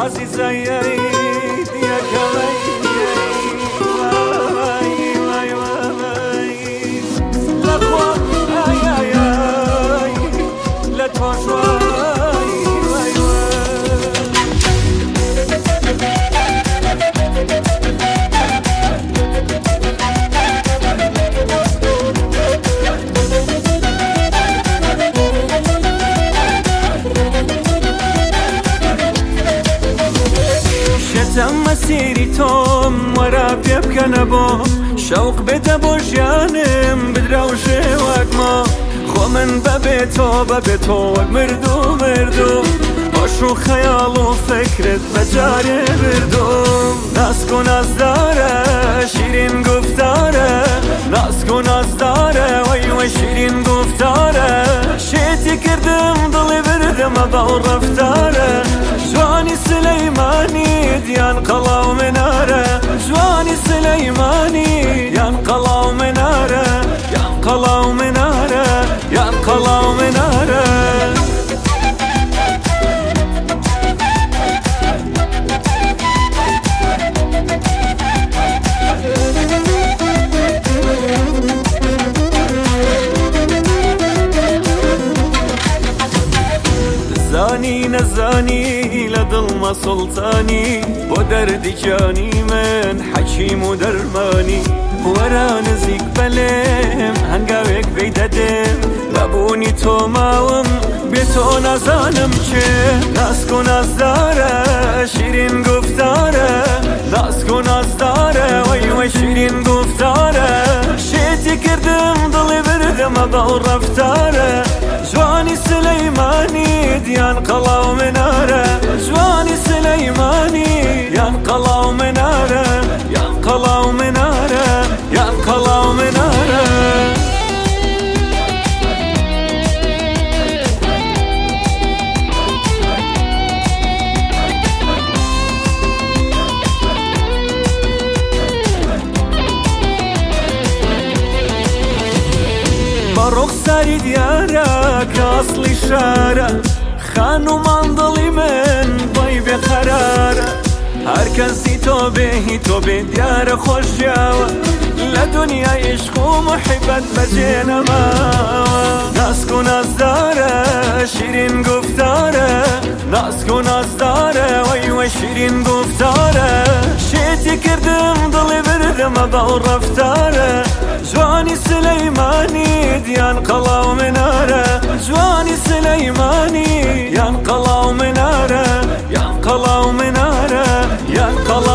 عزیزای یا کمی شتم مسیری تۆم وەرا پێ بکەنە بۆ شەوق بێتە بۆ ژیانم بدرا و شێوەکمە خۆ من بەبێ تۆ وەک مردوو هۆش و خەیاڵ و فکرت بەجارێ بردوم ناسک و نازدارە شیرین گفتارە ناسک و نازدارە وەی شیرین گفتارە شێتی کردم دڵی بردمە بەو ڕەفتارە جوانی سلەیمانی دیان قەڵاو منارە جوانی سلەیمانی یان قەڵاو منارە یان قەڵاو منارە یان قەڵاو منارە زانی نزانی لدڵمە سڵتانی بۆ دەردیجانی من حەکیم و دەرمانی وەرە نزیک بەلێم هەنگاوێک بێی دەدێم لەبوونی تۆ ماوم بێ تۆ نازانم چێ ناسک و نازدارە شیرین گفتارە ناسک و نازدارە وەی شیرین گفتارە شێتی کردم دڵی بردمە بەو ڕەفتارە جوانی سلەیمانی دیان قەڵاو منارە جوانی سلەیمانی یان قەڵاو منارە یان قەڵاو منارە یان قەڵاو منارە ڕوخساری دیارە کە ئەسڵی شارە خان و ماندڵی من بۆی بێقەرارە هەر کەسی تۆ بێ دیارە خۆشیاوە لە دنیای عشق و محبەت بەجێ نەماوە ناسک و نازدارە شیرین گفتارە ناسک و نازدارە وەی شیرین گفتارە شێتی کردم دڵی بردمە بەو ڕەفتارە جوانی سلەیمانی دیان قەڵاو منارە جوانی سلەیمانی یان قەڵاو منارە یان قەڵاو منارە یان قەڵاو